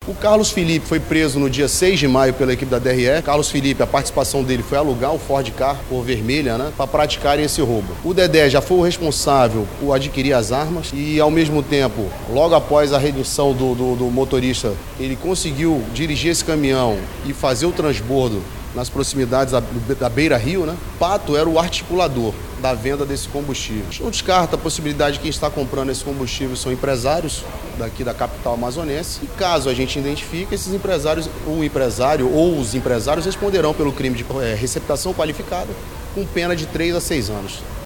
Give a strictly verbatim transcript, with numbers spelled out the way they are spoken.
O Carlos Felipe foi preso no dia seis de maio pela equipe da D R E. Carlos Felipe, a participação dele foi alugar o Ford Ka, cor vermelha, né, para praticarem esse roubo. O Dedé já foi o responsável por adquirir as armas e, ao mesmo tempo, logo após a redução do, do, do motorista, ele conseguiu dirigir esse caminhão e fazer o transbordo nas proximidades da, da Beira Rio, né? Pato era o articulador da venda desse combustível. Não descarta a possibilidade de quem está comprando esse combustível são empresários daqui da capital amazonense. E caso a gente identifique, esses empresários, o empresário ou os empresários responderão pelo crime de é, receptação qualificada com pena de três a seis anos.